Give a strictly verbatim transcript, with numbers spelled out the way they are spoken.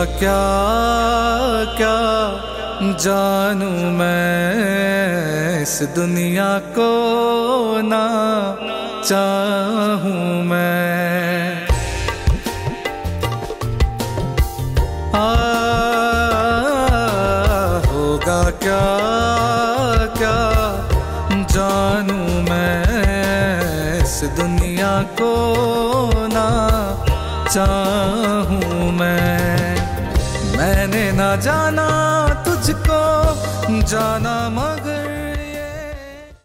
क्या क्या जानू मैं, इस दुनिया को ना चाहूं मैं। आ, होगा क्या क्या जानू मैं, इस दुनिया को ना चाहूं मैं। मैंने ना जाना तुझको, जाना मगर